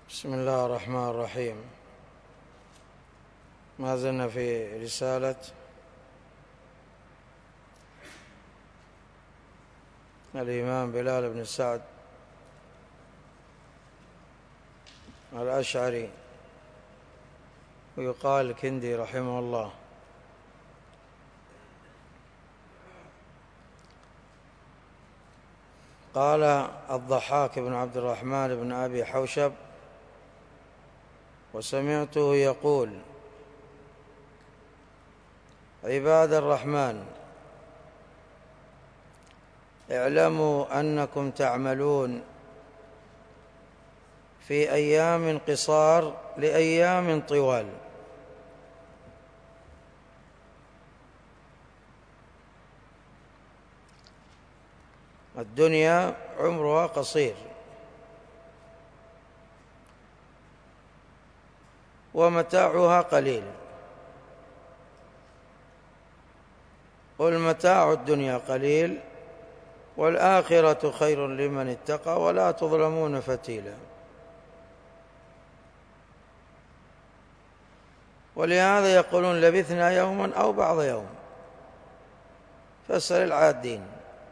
بسم الله الرحمن الرحيم. ما زلنا في رسالة الإمام بلال بن سعد الأشعري، ويقال الكندي رحمه الله. قال الضحاك بن عبد الرحمن بن أبي حوشب: وسمعته يقول: عباد الرحمن، اعلموا أنكم تعملون في أيام قصار لأيام طوال. الدنيا عمرها قصير، ومتاعها قليل، والمتاع الدنيا قليل، والآخرة خير لمن اتقى ولا تظلمون فتيلا. ولهذا يقولون لبثنا يوما أو بعض يوم، فاسأل العادين.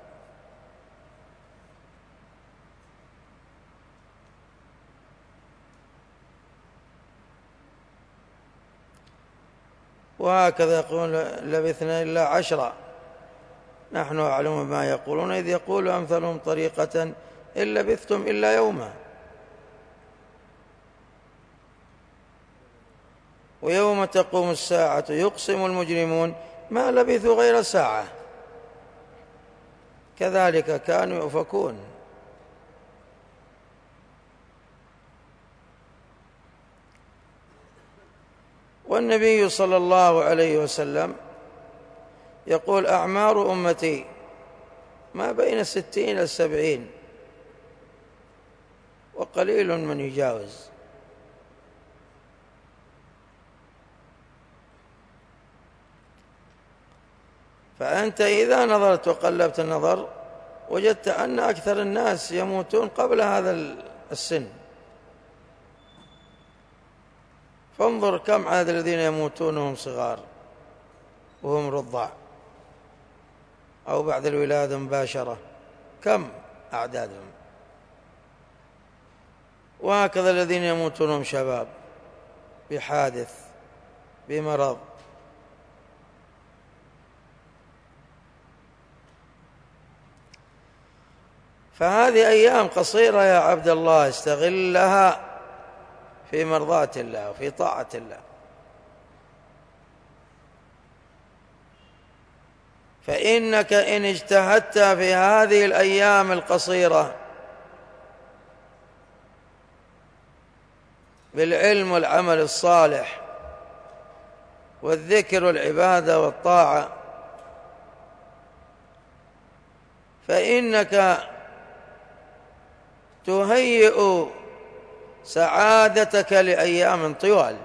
وهكذا يقولون لبثنا إلا 10. نحن أعلم ما يقولون، إذ يقول أمثلهم طريقة إن لبثتم إلا يوما. ويوم تقوم الساعة يقسم المجرمون ما لبثوا غير ساعة. كذلك كانوا يؤفكون. والنبي صلى الله عليه وسلم يقول: أعمار أمتي ما بين 60 إلى 70، وقليل من يجاوز. فأنت إذا نظرت وقلبت النظر وجدت أن أكثر الناس يموتون قبل هذا السن. فانظر كم عدد الذين يموتون وهم صغار وهم رضع أو بعد الولادة مباشرة، كم أعدادهم. وهكذا الذين يموتون وهم شباب بحادث بمرض. فهذه أيام قصيرة يا عبد الله، استغلها في مرضاة الله وفي طاعة الله. فإنك إن اجتهدت في هذه الأيام القصيرة بالعلم والعمل الصالح والذكر والعبادة والطاعة، فإنك تهيئ سعادتك لأيام طوال.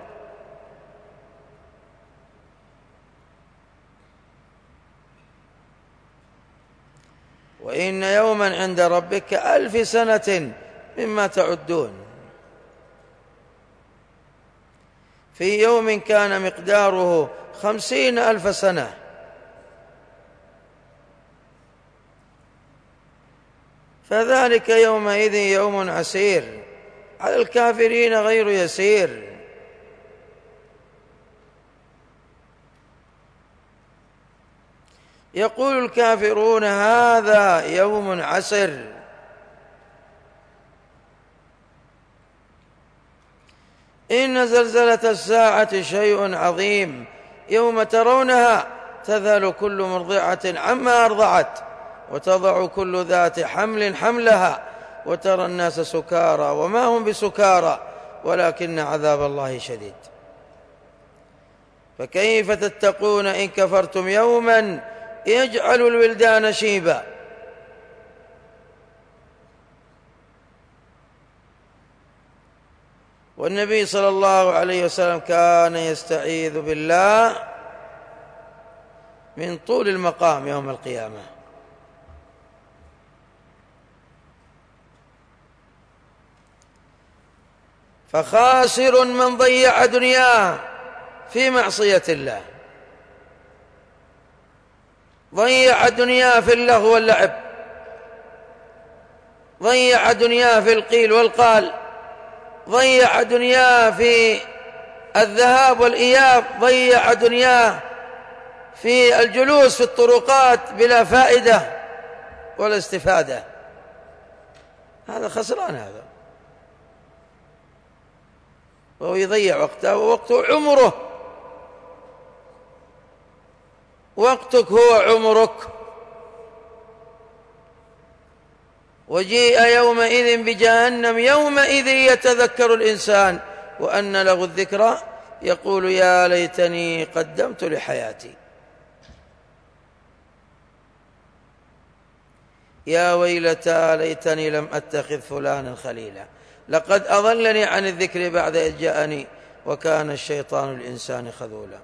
وإن يوما عند ربك 1000 سنة مما تعدون. في يوم كان مقداره 50,000 سنة. فذلك يومئذ يوم عسير على الكافرين غير يسير. يقول الكافرون هذا يوم عسر. إن زلزلة الساعة شيء عظيم، يوم ترونها تذهل كل مرضعة عما أرضعت وتضع كل ذات حمل حملها وترى الناس سكارى وما هم بسكارى ولكن عذاب الله شديد. فكيف تتقون إن كفرتم يوما يجعل الولدان شيبا. والنبي صلى الله عليه وسلم كان يستعيذ بالله من طول المقام يوم القيامة. فخاسر من ضيع دنياه في معصية الله، ضيع دنياه في اللهو واللعب، ضيع دنياه في القيل والقال، ضيع دنياه في الذهاب والإياب، ضيع دنياه في الجلوس في الطرقات بلا فائدة ولا استفادة. هذا خسران، هذا وهو يضيع وقته، ووقته عمره، وقتك هو عمرك. وجيء يومئذ بجهنم يومئذ يتذكر الإنسان وأن له الذكرى يقول يا ليتني قدمت لحياتي، يا ويلتى ليتني لم أتخذ فلانا خليلا لقد أضلني عن الذكر بعد إذ جاءني وكان الشيطان للإنسان خذولا.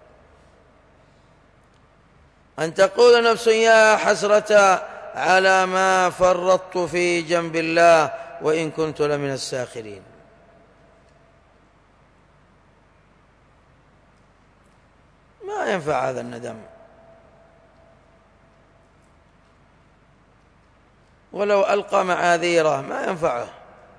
أن تقول نفس يا حسرة على ما فرطت في جنب الله وإن كنت لمن الساخرين. ما ينفع هذا الندم، ولو ألقى معاذيره ما ينفعه.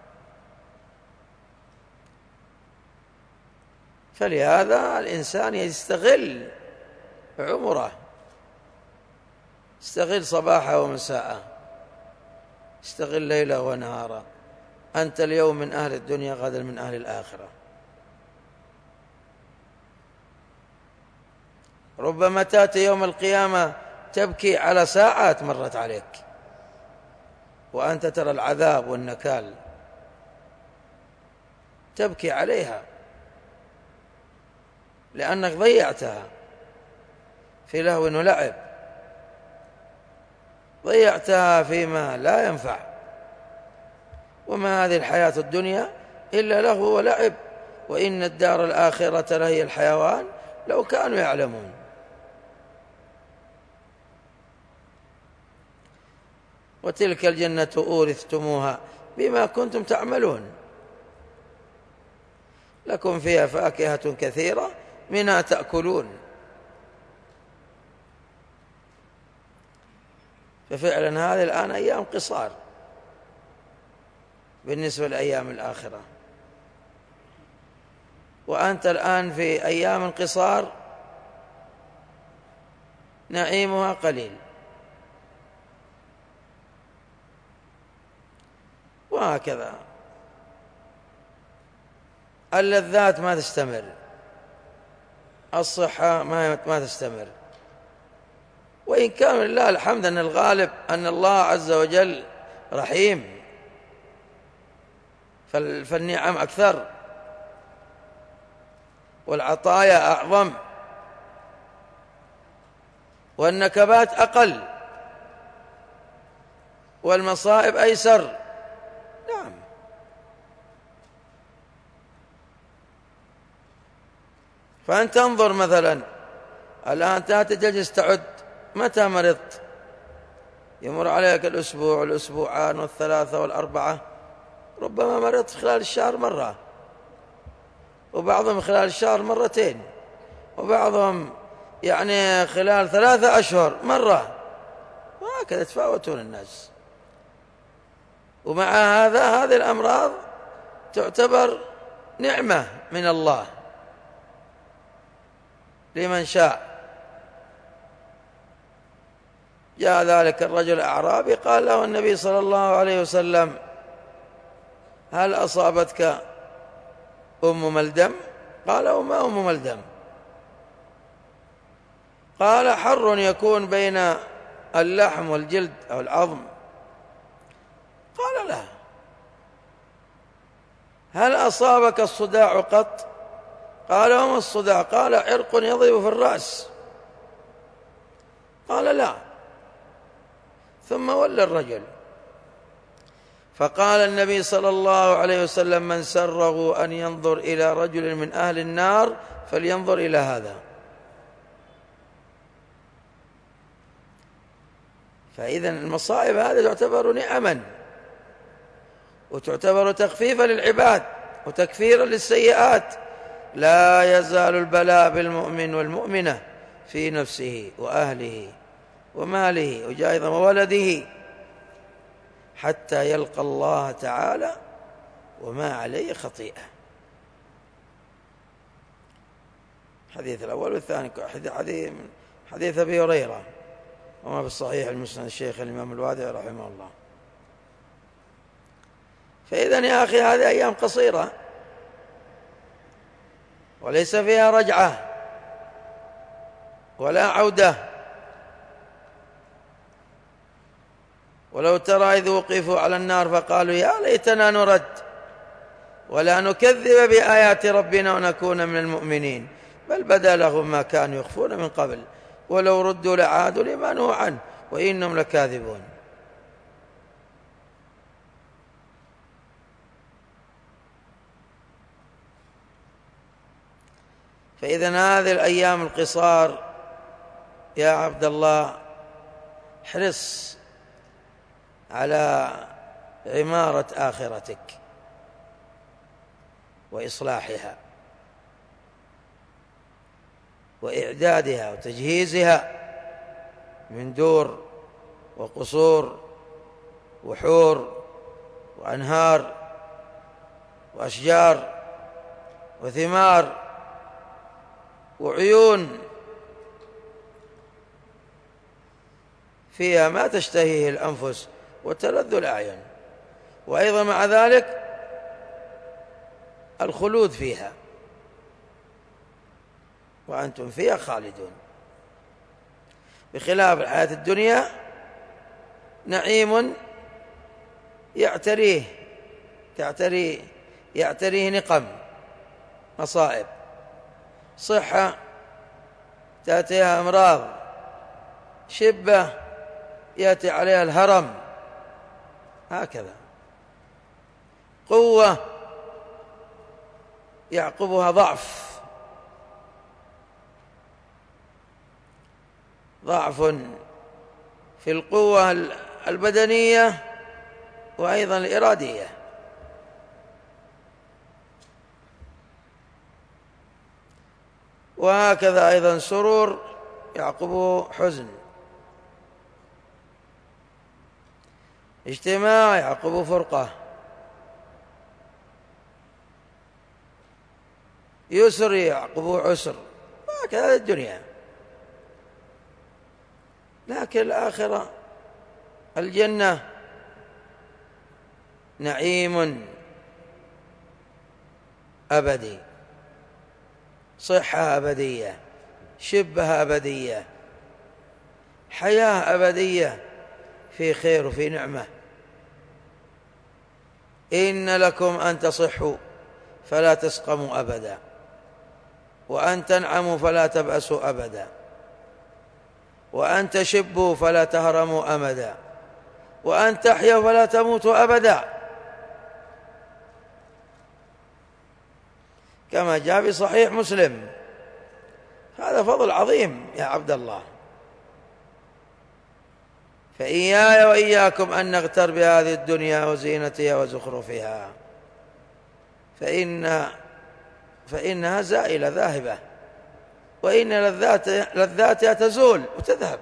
فلهذا الإنسان يستغل عمره، استغل صباحه ومساءه، استغل ليله ونهاره. أنت اليوم من أهل الدنيا غدا من أهل الآخرة. ربما تأتي يوم القيامة تبكي على ساعات مرت عليك وأنت ترى العذاب والنكال، تبكي عليها لأنك ضيعتها في لهو ولعب، ضيعتها فيما لا ينفع. وما هذه الحياة الدنيا إلا لهو ولعب، وإن الدار الآخرة لهي الحيوان لو كانوا يعلمون. وتلك الجنة أورثتموها بما كنتم تعملون، لكم فيها فاكهة كثيرة منها تأكلون. ففعلا هذه الآن أيام قصار بالنسبة لأيام الآخرة، وأنت الآن في أيام قصار نعيمها قليل. وهكذا اللذات ما تستمر، الصحة ما تستمر. وإن كان لله الحمد أن الغالب أن الله عز وجل رحيم، فالنعم أكثر والعطايا أعظم والنكبات أقل والمصائب أيسر. نعم، فأنت انظر مثلا الآن تأتي تجلس تعد متى مرضت، يمر عليك الأسبوع والأسبوعان والثلاثة والأربعة، ربما مرضت خلال الشهر مرة، وبعضهم خلال الشهر مرتين، وبعضهم يعني خلال 3 أشهر مرة، وهكذا يتفاوتون الناس. ومع هذا هذه الأمراض تعتبر نعمة من الله لمن شاء. جاء ذلك الرجل الأعرابي قال له النبي صلى الله عليه وسلم هل أصابتك أم ملدم؟ قال وما أم ملدم؟ قال حر يكون بين اللحم والجلد أو العظم. قال لا. هل أصابك الصداع قط؟ قال وما الصداع؟ قال عرق يضرب في الرأس. قال لا. ثم ولى الرجل، فقال النبي صلى الله عليه وسلم من سره أن ينظر إلى رجل من أهل النار فلينظر إلى هذا. فإذا المصائب هذه تعتبر نعما وتعتبر تخفيفا للعباد، وتكفيرا للسيئات. لا يزال البلاء بالمؤمن والمؤمنة في نفسه وأهله وماله وجاء وولده حتى يلقى الله تعالى وما عليه خطيئة. الحديث الأول والثاني حديث أبي هريرة وما في الصحيح المسند الشيخ الإمام الوادعي رحمه الله. فإذن يا أخي هذه أيام قصيرة وليس فيها رجعة ولا عودة. ولو ترى إذ وقفوا على النار فقالوا يا ليتنا نرد ولا نكذب بآيات ربنا ونكون من المؤمنين بل بدا لهم ما كانوا يخفون من قبل ولو ردوا لعادوا لما نهوا عنه وإنهم لكاذبون. فإذن هذه الأيام القصار يا عبد الله احرص على عمارة آخرتك وإصلاحها وإعدادها وتجهيزها من دور وقصور وحور وأنهار وأشجار وثمار وعيون فيها ما تشتهيه الأنفس وتلذ الأعين، وأيضا مع ذلك الخلود فيها وأنتم فيها خالدون. بخلاف الحياة الدنيا نعيم يعتريه نقم مصائب، صحة تأتيها أمراض، شبة يأتي عليها الهرم، هكذا قوة يعقبها ضعف في القوة البدنية وأيضا الإرادية. وهكذا أيضا سرور يعقبه حزن، اجتماع يعقبه فرقة، يسر يعقبه عسر، وهكذا الدنيا. لكن الآخرة الجنة نعيم أبدي، صحة أبدية، شبه أبدية، حياة أبدية في خير وفي نعمة. إن لكم أن تصحوا فلا تسقموا أبدا، وأن تنعموا فلا تبأسوا أبدا، وأن تشبوا فلا تهرموا أمدا، وأن تحيوا فلا تموتوا أبدا، كما جاء في صحيح مسلم. هذا فضل عظيم يا عبد الله. فإياي وإياكم أن نغتر بهذه الدنيا وزينتها وزخرفها، فإنها زائلة ذاهبة، وإن لذاتها تزول وتذهب.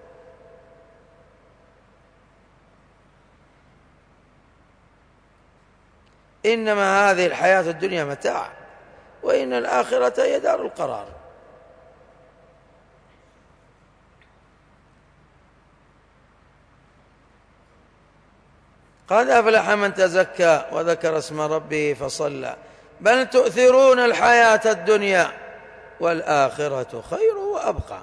إنما هذه الحياة الدنيا متاع، وإن الآخرة هي دار القرار. قد أفلح من تزكى وذكر اسم ربه فصلى بل تؤثرون الحياة الدنيا والآخرة خير وأبقى.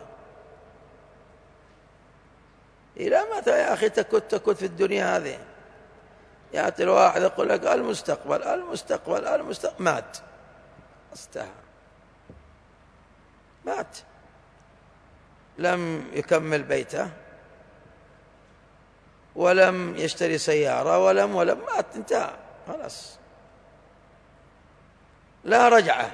إلى متى يا أخي تكت في الدنيا هذه؟ يأتي الواحد يقول لك المستقبل مات، استهى، مات، لم يكمل بيته ولم يشتري سيارة ولم مات، انتهى خلاص، لا رجعة.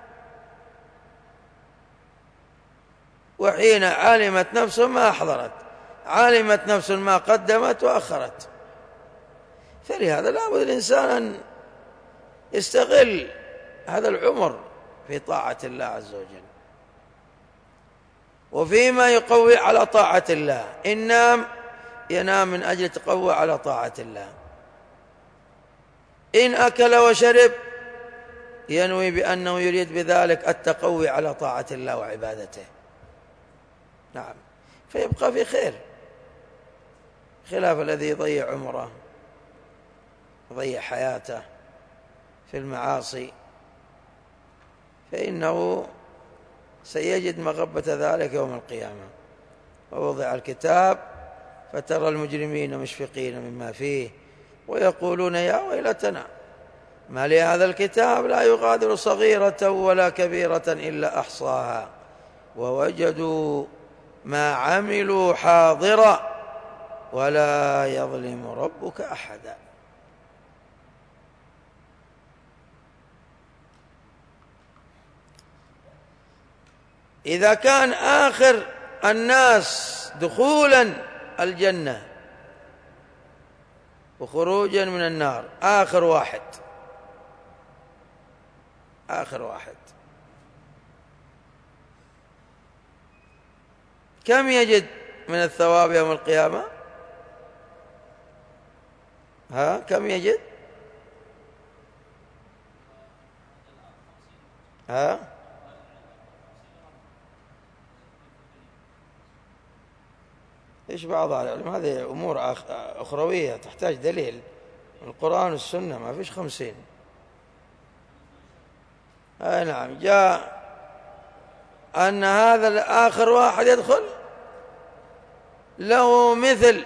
وحين علمت نفس ما أحضرت، علمت نفس ما قدمت وأخرت. فلهذا لا بد الإنسان يستغل هذا العمر في طاعة الله عز وجل وفيما يقوي على طاعة الله. إن نام ينام من أجل تقوى على طاعة الله، إن أكل وشرب ينوي بأنه يريد بذلك التقوي على طاعة الله وعبادته. نعم، فيبقى في خير، خلاف الذي يضيع عمره يضيع حياته في المعاصي، فإنه سيجد مغبة ذلك يوم القيامة. ووضع الكتاب فترى المجرمين مشفقين مما فيه ويقولون يا ويلتنا ما لهذا الكتاب لا يغادر صغيرة ولا كبيرة إلا أحصاها ووجدوا ما عملوا حاضرا ولا يظلم ربك أحدا. إذا كان آخر الناس دخولا الجنة وخروجا من النار آخر واحد، كم يجد من الثواب يوم القيامة؟ كم يجد؟ إيش بعض العلم؟ هذه أمور أخروية تحتاج دليل من القرآن والسنة، ما فيش 50. نعم، جاء أن هذا الآخر واحد يدخل له مثل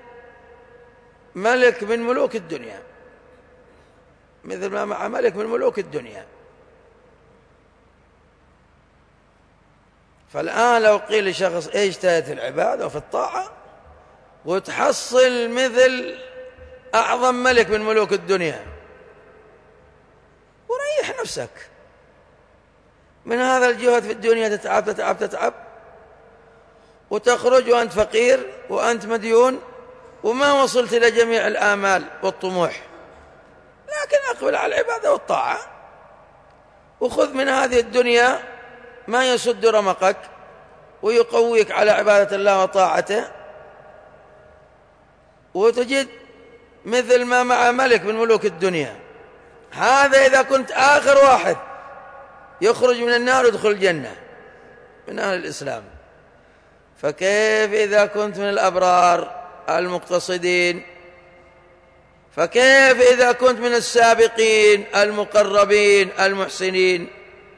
ملك من ملوك الدنيا، مثل ما مع ملك من ملوك الدنيا. فالآن لو قيل لشخص ايش تأتي العبادة وفي الطاعة وتحصل مثل أعظم ملك من ملوك الدنيا، وريح نفسك من هذا الجهد في الدنيا، تتعب وتخرج وأنت فقير وأنت مديون وما وصلت إلى جميع الآمال والطموح، لكن أقبل على العبادة والطاعة وخذ من هذه الدنيا ما يسد رمقك ويقويك على عبادة الله وطاعته، وتجد مثل ما مع ملك من ملوك الدنيا. هذا إذا كنت آخر واحد يخرج من النار ويدخل الجنة من أهل الإسلام، فكيف إذا كنت من الأبرار المقتصدين؟ فكيف إذا كنت من السابقين المقربين المحسنين؟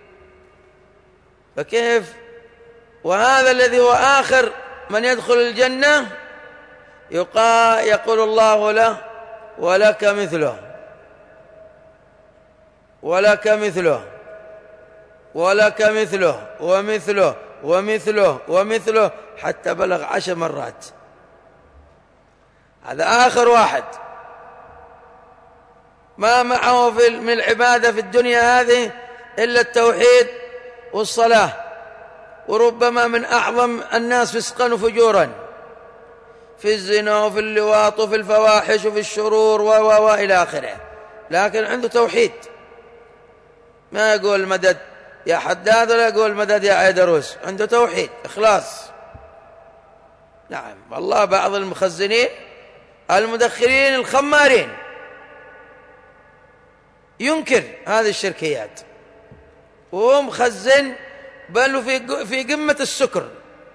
فكيف وهذا الذي هو آخر من يدخل الجنة يقول الله له ولك مثله ولك مثله ولك مثله ومثله ومثله ومثله حتى بلغ 10 مرات. هذا آخر واحد ما معه من العبادة في الدنيا هذه إلا التوحيد والصلاة، وربما من أعظم الناس فسقا وفجورا في الزنا وفي اللواط وفي الفواحش وفي الشرور وإلى آخره، لكن عنده توحيد، ما يقول مدد يا حداد ولا يقول مدد يا عيدروس، عنده توحيد إخلاص. نعم، والله بعض المخزنين المدخرين الخمارين ينكر هذه الشركيات وهو مخزن بل في قمة السكر.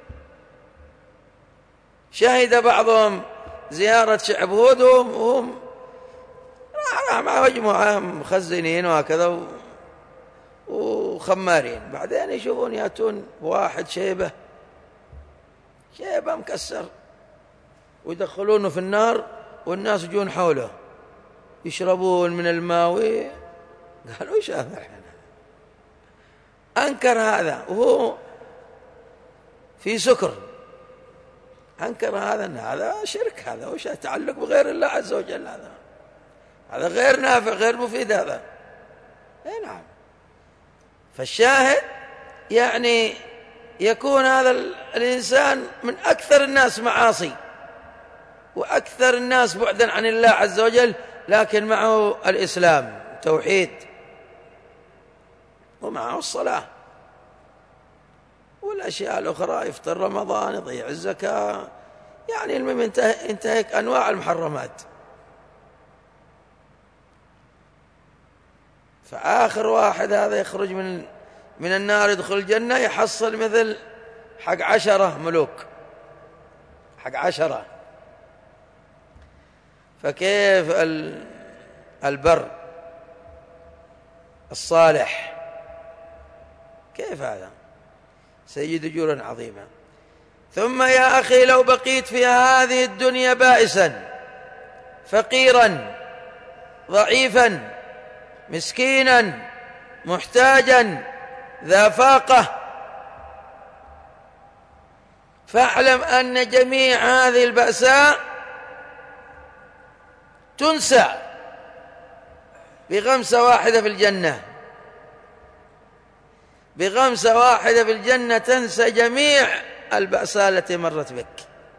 شهد بعضهم زيارة شعب هود وهم راح مع مجموعة مخزنين وهكذا وخمارين، بعدين يشوفون يأتون واحد شيبة مكسر ويدخلونه في النار والناس يجون حوله يشربون من الماء، قالوا ايش هذا؟ أنكر هذا وهو في سكر، أنكر هذا أن هذا شرك، هذا وش تعلق بغير الله عز وجل، هذا غير نافع غير مفيد هذا. نعم، فالشاهد يعني يكون هذا الإنسان من أكثر الناس معاصي وأكثر الناس بعدا عن الله عز وجل، لكن معه الإسلام التوحيد، ومعه الصلاة والأشياء الأخرى، يفطر رمضان، يضيع الزكاة، يعني المهم انتهك أنواع المحرمات. فآخر واحد هذا يخرج من النار يدخل الجنة يحصل مثل حق 10 ملوك، حق 10. فكيف البر الصالح، كيف هذا؟ سيجد أجورا عظيما. ثم يا أخي لو بقيت في هذه الدنيا بائسا فقيرا ضعيفا مسكينا محتاجا ذا فاقة، فاعلم أن جميع هذه البأساء تنسى بغمسة واحدة في الجنة، بغمسة واحدة في الجنة تنسى جميع البأساء التي مرت بك.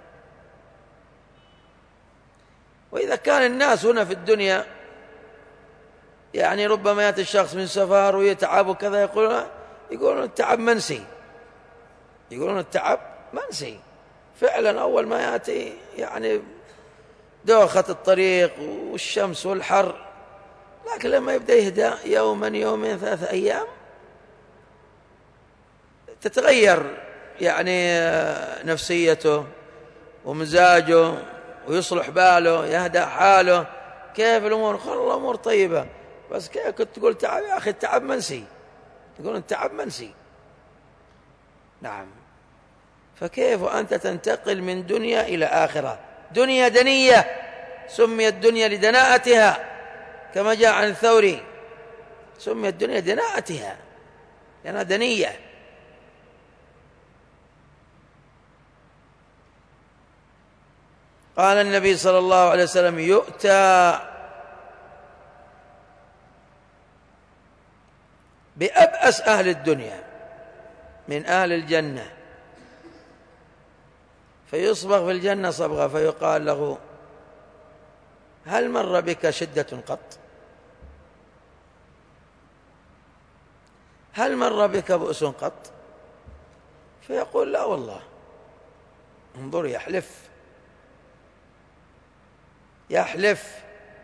وإذا كان الناس هنا في الدنيا يعني ربما يأتي الشخص من سفر ويتعب وكذا، يقولون التعب منسي، يقولون التعب منسي. فعلا أول ما يأتي يعني دوخة الطريق والشمس والحر، لكن لما يبدأ يهدى يوما يومين 3 أيام تتغير يعني نفسيته ومزاجه ويصلح باله، يهدى حاله. كيف الأمور؟ قال الله أمور طيبة، بس كيف كنت تقول تعب يا أخي؟ التعب منسي، يقولون التعب منسي. نعم. فكيف أنت تنتقل من دنيا إلى آخرة؟ دنيا دنية، سميت الدنيا لدناءتها كما جاء عن الثوري، سميت الدنيا دناءتها لأنها دنية. قال النبي صلى الله عليه وسلم: يؤتى بأبأس أهل الدنيا من أهل الجنة فيصبغ في الجنة صبغة، فيقال له: هل مر بك شدة قط؟ هل مر بك بؤس قط؟ فيقول: لا والله. انظر، يحلف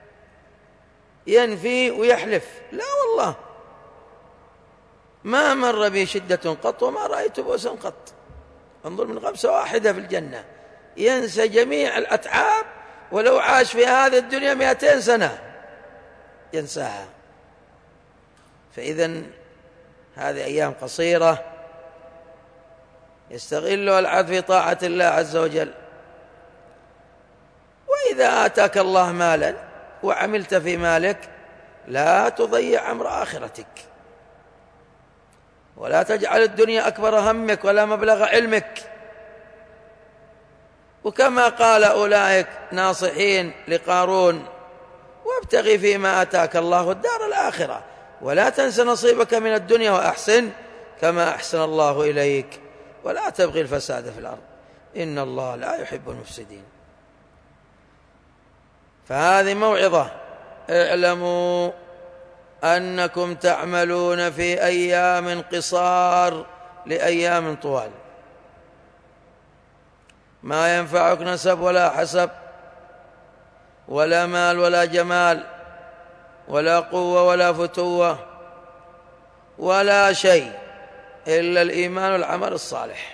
ينفي ويحلف: لا والله ما مر بي شدة قط وما رأيت بؤسا قط. انظر، من غمسة واحدة في الجنة ينسى جميع الأتعاب، ولو عاش في هذه الدنيا 200 سنة ينساها. فإذن هذه أيام قصيرة يستغلها العبد في طاعة الله عز وجل. وإذا آتاك الله مالا وعملت في مالك لا تضيع أمر آخرتك، ولا تجعل الدنيا أكبر همك ولا مبلغ علمك. وكما قال أولئك ناصحين لقارون: وابتغي فيما آتاك الله الدار الآخرة ولا تنس نصيبك من الدنيا وأحسن كما أحسن الله إليك ولا تبغي الفساد في الأرض إن الله لا يحب المفسدين. فهذه موعظة: اعلموا أنكم تعملون في أيام قصار لأيام طوال، ما ينفعك نسب ولا حسب ولا مال ولا جمال ولا قوة ولا فتوة ولا شيء إلا الإيمان والعمل الصالح.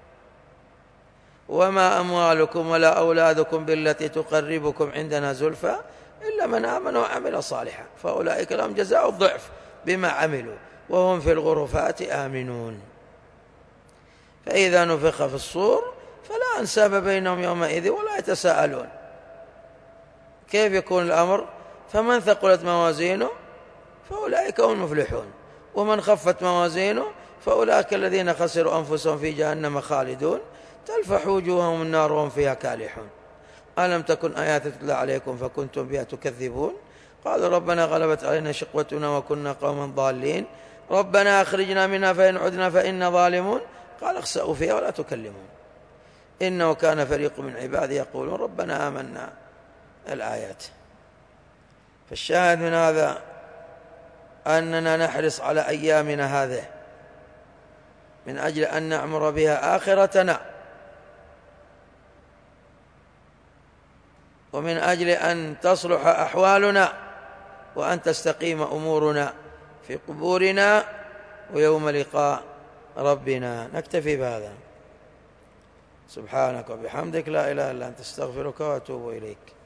وما أموالكم ولا أولادكم بالتي تقربكم عندنا زلفى إلا من آمن وعمل صالحا فأولئك لهم جزاء الضعف بما عملوا وهم في الغرفات آمنون. فإذا نفخ في الصور فلا أنساب بينهم يومئذ ولا يتساءلون. كيف يكون الأمر؟ فمن ثقلت موازينه فأولئك هم المفلحون، ومن خفت موازينه فأولئك الذين خسروا أنفسهم في جهنم خالدون تلفح وجوههم النار وهم فيها كالحون. ألم تكن آيات تتلى عليكم فكنتم بها تكذبون قالوا ربنا غلبت علينا شقوتنا وكنا قوما ضالين ربنا أخرجنا منها فإن عدنا فإنا ظالمون قال اخسأوا فيها ولا تكلمون إنه كان فريق من عبادي يقولون ربنا آمنا. الآيات. فالشاهد من هذا أننا نحرص على أيامنا هذه من أجل أن نعمر بها آخرتنا، ومن أجل أن تصلح أحوالنا وأن تستقيم أمورنا في قبورنا ويوم لقاء ربنا. نكتفي بهذا. سبحانك وبحمدك، لا إله إلا أنت، استغفرك وأتوب إليك.